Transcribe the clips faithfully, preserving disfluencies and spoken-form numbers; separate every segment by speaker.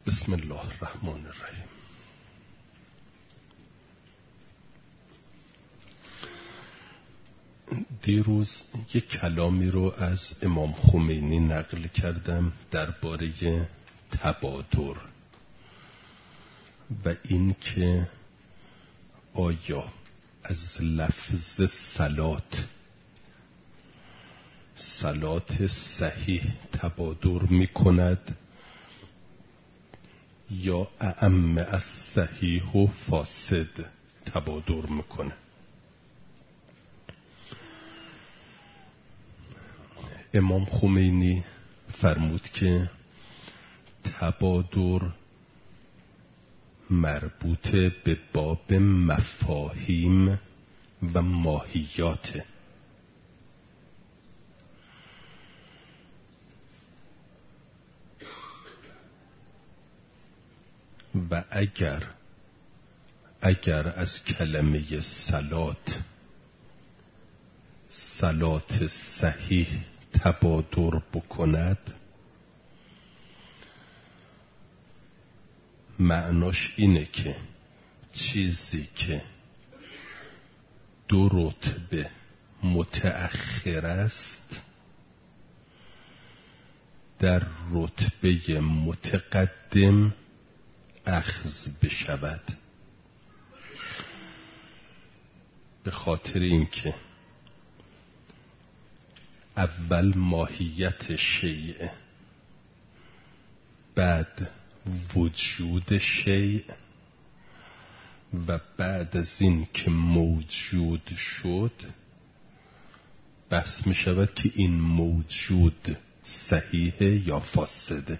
Speaker 1: بسم الله الرحمن الرحیم. دیروز یک کلامی رو از امام خمینی نقل کردم درباره تبادر و این که آیا از لفظ صلات صلات صحیح تبادر می کند یا اعم از صحیح و فاسد تبادر میکنه. امام خمینی فرمود که تبادر مربوط به باب مفاهیم و ماهیاته و اگر اگر از کلمه صلات صلات صحیح تبادر بکند، معناش اینه که چیزی که دو رتبه متأخر است در رتبه متقدم اخذ بشود، به خاطر اینکه اول ماهیت شیء، بعد وجود شیء و بعد از این که موجود شد بحث می شود که این موجود صحیحه یا فاسده.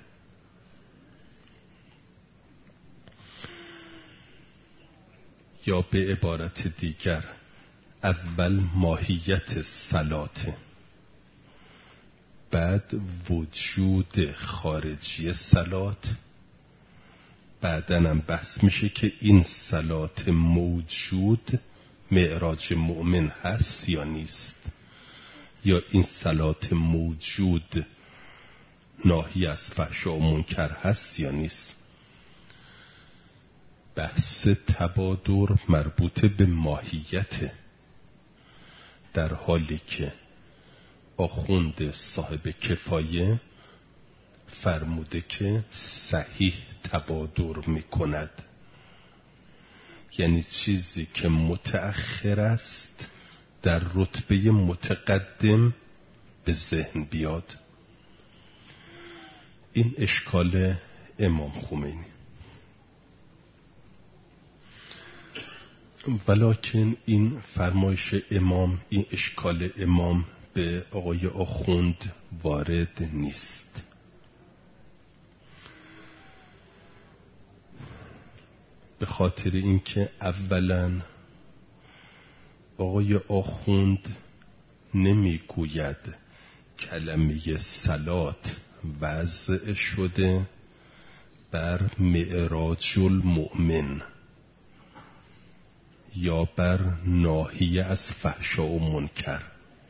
Speaker 1: یا به عبارت دیگر اول ماهیت صلاته، بعد وجود خارجی صلات، بعدن هم بحث میشه که این صلات موجود معراج مؤمن هست یا نیست، یا این صلات موجود ناهی از فحشا و منکر هست یا نیست. بحث تبادر مربوط به ماهیت، در حالی که آخوند صاحب کفایه فرموده که صحیح تبادر می کند، یعنی چیزی که متأخر است در رتبه متقدم به ذهن بیاد. این اشکال امام خمینی. ولکن این فرمایش امام، این اشکال امام به آقای آخوند وارد نیست. به خاطر اینکه اولا آقای آخوند نمیگوید کلمه صلات وضع شده بر معراج المؤمن یا بر ناهیه از فحشا و منکر.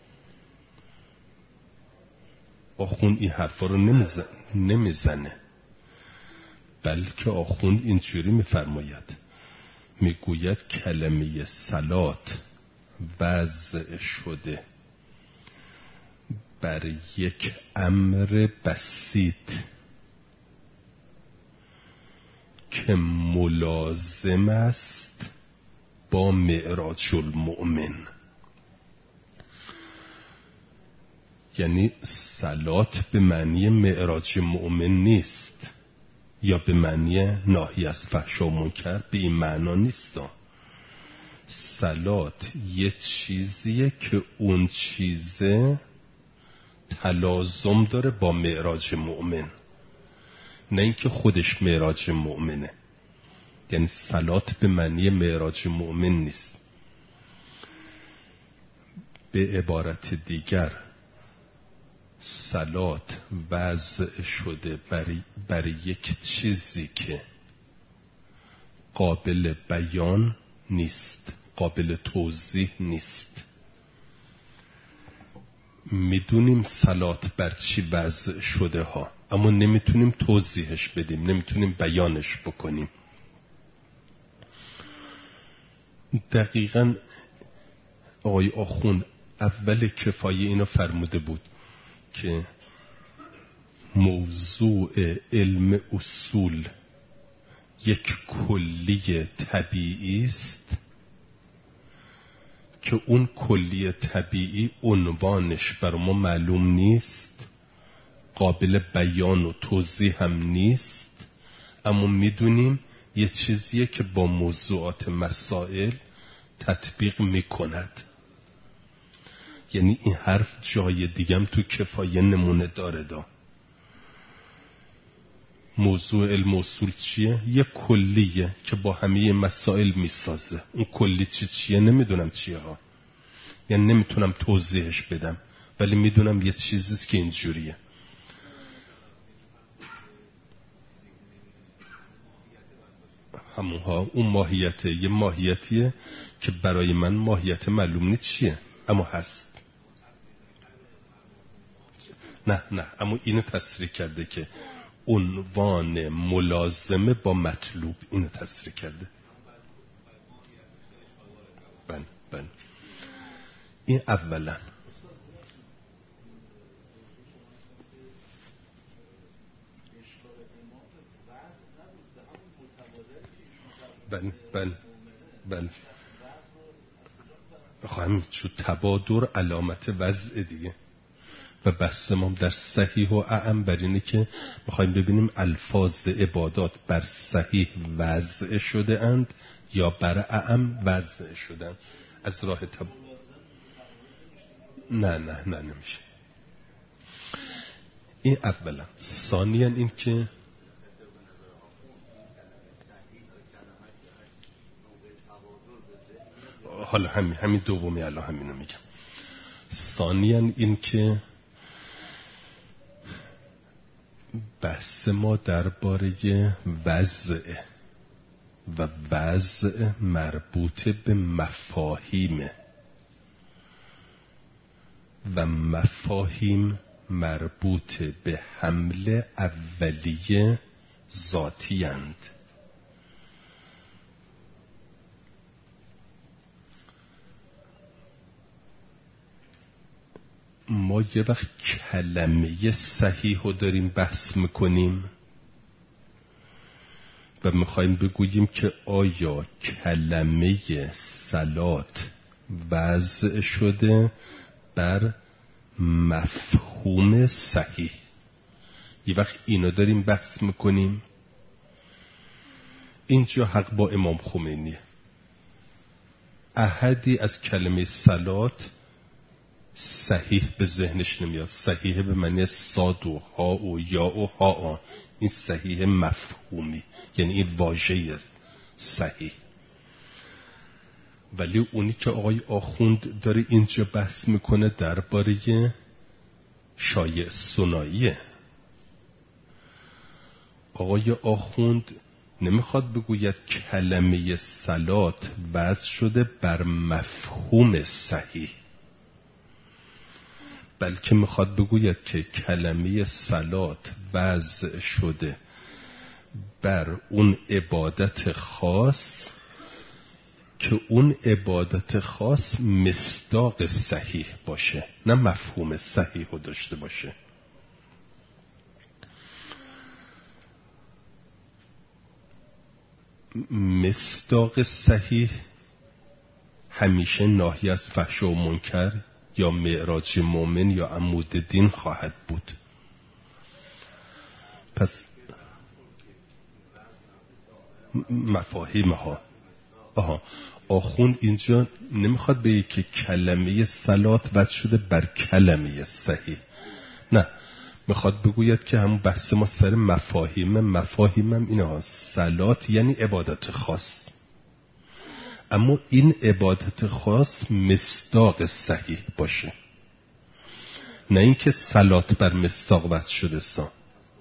Speaker 1: آخوند این حرفا رو نمیزنه, نمیزنه. بلکه آخوند اینجوری میفرماید، میگوید کلمه صلات وضع شده بر یک امر بسیط که ملازم است با معراج المؤمن. یعنی صلات به معنی معراج مؤمن نیست یا به معنی ناهی از فحشا و منکر، به این معنا نیست. صلات یه چیزیه که اون چیزه تلازم داره با معراج مؤمن، نه اینکه خودش معراج مؤمنه. یعنی صلات به معنی معراج مؤمن نیست. به عبارت دیگر صلات وضع شده برای بر یک چیزی که قابل بیان نیست، قابل توضیح نیست. میدونیم صلات بر چی وضع شده ها، اما نمیتونیم توضیحش بدیم، نمیتونیم بیانش بکنیم. دقیقاً آقای آخوند اول کفایه اینو فرموده بود که موضوع علم اصول یک کلی طبیعی است که اون کلی طبیعی عنوانش بر ما معلوم نیست، قابل بیان و توضیح هم نیست، اما میدونیم یه چیزیه که با موضوعات مسائل تطبیق میکند. یعنی این حرف جای دیگم تو کفایه نمونه داره. دا موضوع علم اصول چیه؟ یه کلیه که با همه مسائل میسازه. اون کلی چی چیه نمیدونم چیه ها، یعنی نمیتونم توضیحش بدم، ولی میدونم یه چیزیست که اینجوریه. همونها اون ماهیته، یه ماهیتیه که برای من ماهیت معلوم نیست چیه، اما هست. نه نه اما اینو تصریح کرده که عنوان ملازمه با مطلوب، اینو تصریح کرده. بله بله این اولا. بله بله بله خواهیم شد تبادر علامت وضع دیگه. و بحث ما در صحیح و اعم بر اینه که میخوایم ببینیم الفاظ عبادات بر صحیح وضع شده اند یا بر اعم وضع شدن. از راه تب... نه نه نه نمیشه. این اولا. ثانیا این که حالا همین همین دومی الان همینو میگم. ثانیا این که بحث ما درباره وضع و وضع مربوط به مفاهیمه و مفاهیم مربوط به حمل اولیه ذاتی اند. ما یه وقت کلمه صحیح رو داریم بحث میکنیم و میخوایم بگوییم که آیا کلمه صلات وضع شده بر مفهوم صحیح. یه وقت اینو داریم بحث میکنیم. اینجا حق با امام خمینیه. احدی از کلمه صلات صحیح به ذهنش نمیاد. صحیح به معنی صاد و ها و یا و ها. این صحیح مفهومی، یعنی این واژه صحیح. ولی اونی که آقای آخوند داره اینجا بحث میکنه درباره شایع ثنائیه. آقای آخوند نمیخواد بگوید کلمه صلات وضع شده بر مفهوم صحیح، بلکه میخواد بگوید که کلمه صلات وضع شده بر اون عبادت خاص که اون عبادت خاص مصداق صحیح باشه، نه مفهوم صحیح رو داشته باشه. مصداق صحیح همیشه ناهی از فحش و منکر یا معراج مومن یا عمود دین خواهد بود. پس مفاهیم ها آها آخوند اینجا نمیخواد بگه که کلمه صلات وضع شده بر کلمه صحیح، نه، میخواد بگوید که همون بحث ما سر مفاهیم مفاهیمم اینه ها. صلات یعنی عبادت خاص، اما این عبادت خاص مصداق صحیح باشه، نه اینکه صلات بر مصداق وضع شده سا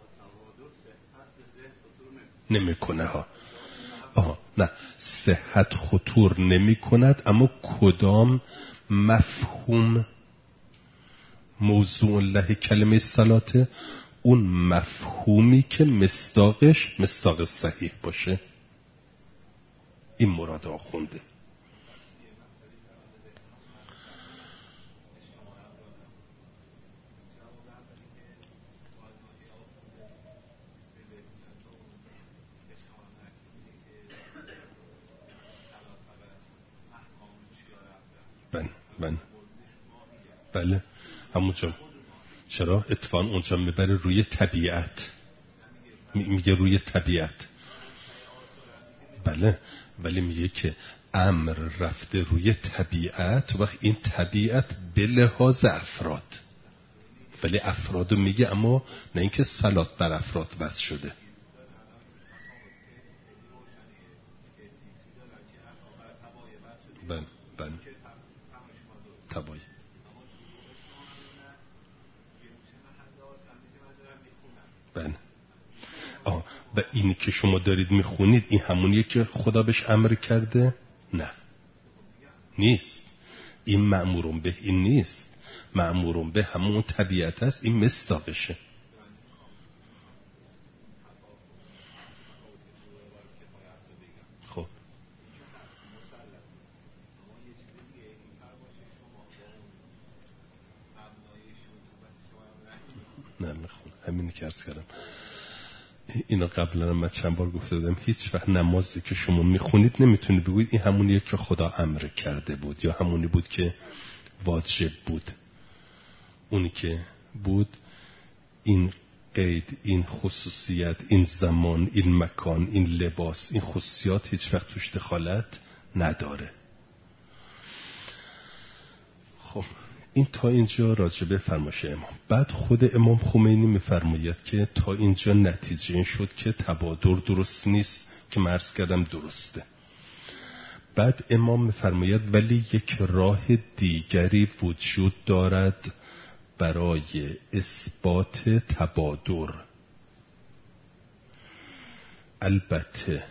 Speaker 1: نمیکنه ها. آها نه، صحت خطور نمی کند، اما کدام مفهوم موضوع الله کلمه صلاته، اون مفهومی که مصداقش مصداق صحیح باشه. این مراد آخونده. بله بله بله همونجا. چرا؟ اتفاقا اونجا میبره روی طبیعت، میگه روی طبیعت. بله ولی میگه که امر رفته روی طبیعت، وقت این طبیعت به لحاظ افراد، ولی افرادو میگه، اما نه اینکه صلات بر افراد وضع شده. بله بله تبایی. بله. آه و اینی که شما دارید میخونید این همونیه که خدا بهش امر کرده؟ نه نیست. این مأمورون به این نیست. مأمورون به همون طبیعت است، این مصداقشه. خب نه نخون همینی که عرض کردم. اینا قبلا من چند بار گفته بودم، هیچ وقت نمازی که شما میخونید نمیتونید بگوید این همونیه که خدا امر کرده بود یا همونی بود که واجب بود. اونی که بود این قید، این خصوصیت، این زمان، این مکان، این لباس، این خصوصیات هیچ وقت توش دخالت نداره. خب این تا اینجا راجبه فرمایش امام. بعد خود امام خمینی میفرماید که تا اینجا نتیجه این شد که تبادر درست نیست که مرز کردم درسته. بعد امام میفرماید ولی یک راه دیگری وجود دارد برای اثبات تبادر، البته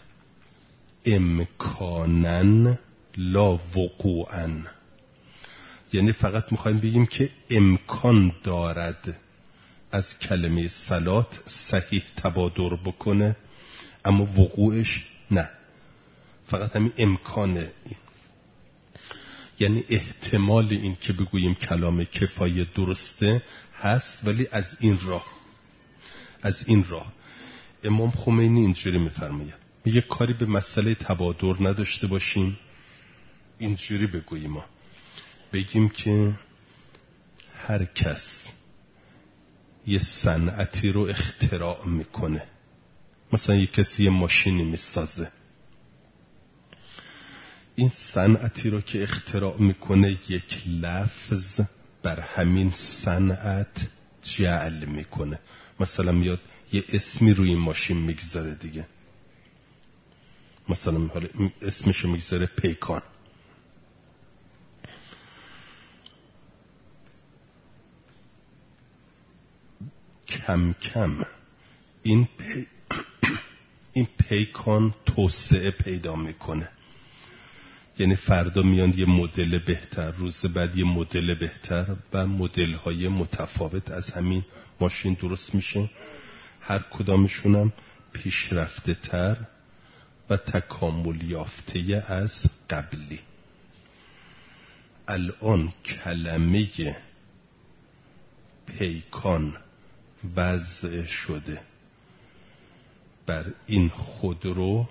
Speaker 1: امکاناً لا وقوعاً، یعنی فقط میخوایم بگیم که امکان دارد از کلمه صلات صحیح تبادر بکنه، اما وقوعش نه، فقط همین امکانه. یعنی احتمال این که بگوییم کلام کفایه درسته هست، ولی از این راه از این راه امام خمینی اینجوری میفرماید، میگه کاری به مسئله تبادر نداشته باشیم، اینجوری بگوییم ما بگیم که هر کس یه صنعتی رو اختراع میکنه، مثلا یه کسی یه ماشینی میسازه، این صنعتی رو که اختراع میکنه یک لفظ بر همین صنعت جعل میکنه، مثلا میاد یه اسمی روی این ماشین میگذاره دیگه، مثلا حالا اسمشو میگذاره پیکان. کم کم این پی... این پیکان توسعه پیدا میکنه، یعنی فردا میان یه مدل بهتر، روز بعد یه مدل بهتر و مدل های متفاوت از همین ماشین درست میشه، هر کدامشونم پیشرفته تر و تکامل یافته از قبلی. الان کلمه پیکان وضع شده بر این خودرو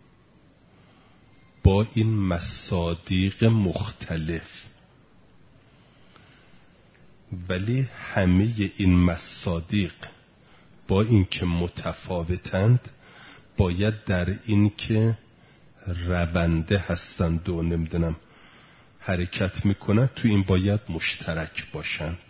Speaker 1: با این مصادیق مختلف، ولی همه این مصادیق با این که متفاوتند باید در این که رونده هستند و نمیدونم حرکت میکنند تو این باید مشترک باشند.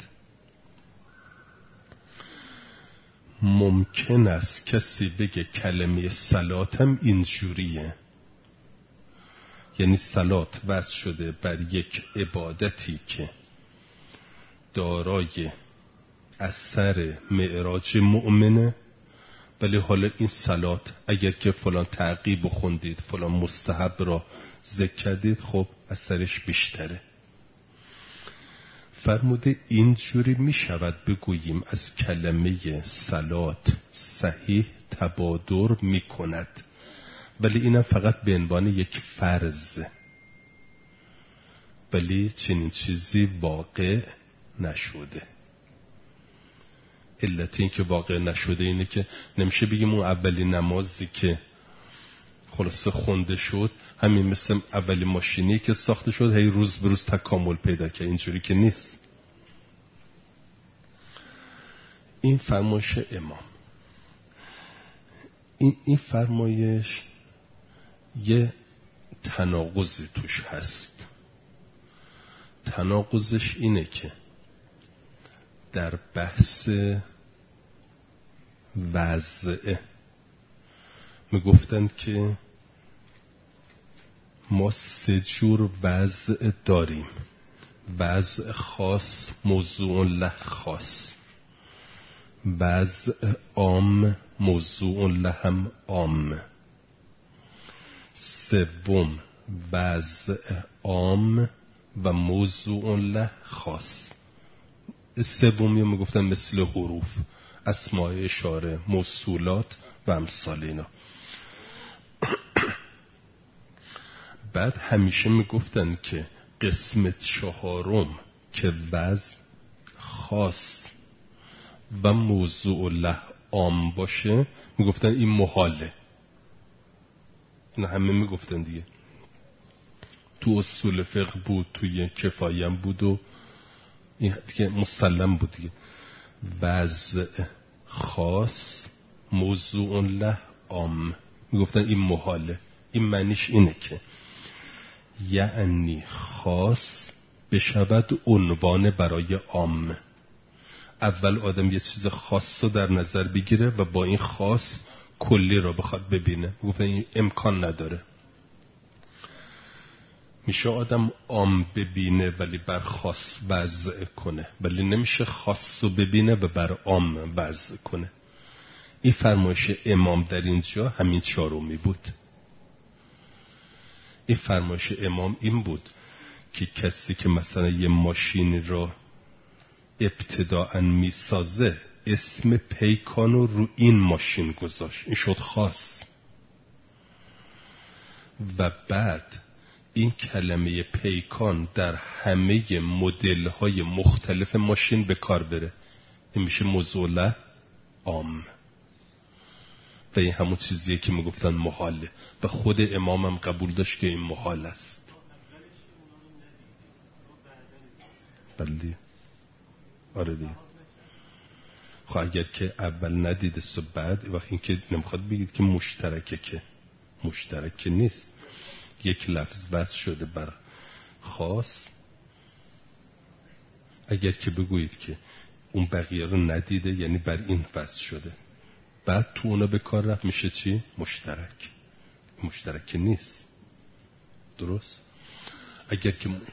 Speaker 1: ممکن است کسی بگه کلمه صلات هم اینجوریه، یعنی صلات وضع شده بر یک عبادتی که دارای اثر معراج مؤمنه، ولی حالا این صلات اگر که فلان تعقیب خوندید، فلان مستحب را ذکر کردید، خب اثرش بیشتره. فرموده اینجوری می شود بگوییم از کلمه صلات صحیح تبادر می کند، ولی اینم فقط به عنوان یک فرض، ولی چنین چیزی واقع نشده. علت این که واقع نشده اینه که نمیشه بگیم اون اولین نمازی که خلاصه خونده شد همین مثل اولین ماشینی که ساخته شد هی روز به روز تکامل پیدا کرد. اینجوری که نیست. این فرمایش امام، این این فرمایش یه تناقضی توش هست. تناقضش اینه که در بحث وضع میگفتند که ما سه جور وضع داریم: وضع خاص، موضوع له خاص، وضع عام، موضوع له هم عام، سوم وضع عام و موضوع له خاص. سومی میگفتن مثل حروف، اسماء اشاره، موصولات و امثال اینا. بعد همیشه میگفتن که قسم چهارم که وضع خاص و موضوع له عام باشه میگفتن این محاله. اینا همه میگفتن دیگه، تو اصول فقه بود، توی کفایم بود و این دیگه مسلم بود دیگه. وضع خاص، موضوع له عام، میگفتن این محاله. این معنیش اینه که یعنی خاص بشود عنوان برای عام. اول آدم یه چیز خاص رو در نظر بگیره و با این خاص کلی رو بخواد ببینه. میگفتن این امکان نداره. میشه آدم عام ببینه ولی بر خاص وضع کنه، ولی نمیشه خاص رو ببینه و بر عام وضع کنه. این فرمایش امام در اینجا همین چهارمی بود. این فرمایش امام این بود که کسی که مثلا یه ماشین را ابتداءً میسازه اسم پیکان رو رو این ماشین گذاشت، این شد خاص. و بعد این کلمه پیکان در همه مدل‌های مختلف ماشین به کار بره، این میشه موضوع له عام. و این همون چیزیه که میگفتن محاله و خود امامم قبول داشت که این محال است. بله آره دیگه. خب اگر که اول ندیده سو بعد وقتی این که نمیخواد بگید که مشترکه، که مشترک نیست. یک لفظ وضع شده بر خاص، اگر که بگویید که اون بقیه رو ندیده یعنی بر این وضع شده، بعد تو اونا به کار رفت، میشه چی؟ مشترک. مشترک نیست. درست؟ اگر که م...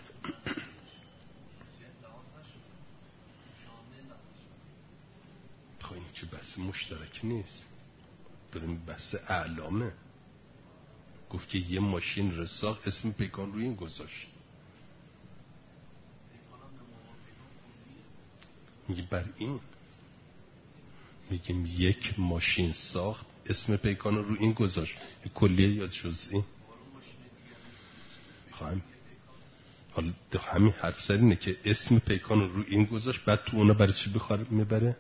Speaker 1: خب این که بحث مشترک نیست، داریم بحث اعلامه. گفت که یه ماشین رساق اسم پیکان روی این گذاشت. میگه بر این میگیم یک ماشین ساخت اسم پیکان رو این گذاشت، کلیه یا جزئی. خواهیم حالا همین حرف سر اینه که اسم پیکان رو این گذاشت، بعد تو اونا برای چی بخواد میبره؟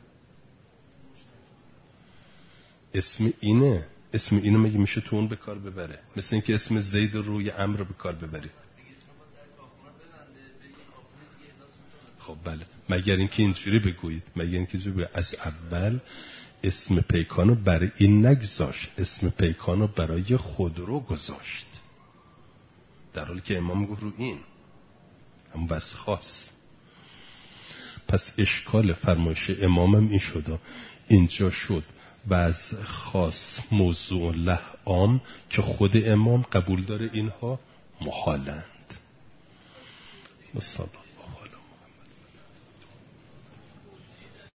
Speaker 1: اسم اینه، اسم اینو مگه میشه تو اون به کار ببره؟ مثل اینکه اسم زید رو یا عمرو رو به کار ببرید. خب بله، مگر اینکه اینجوری بگویید، مگر اینکه اینجوری بگویید از اول اسم پیکانو برای این نگذاشت، اسم پیکانو برای خودرو گذاشت، در حالی که امام گفت رو این هم بس خاص. پس اشکال فرمایش امامم این شد، اینجا شد وضع خاص موضوع له عام که خود امام قبول داره اینها محالند. مثلا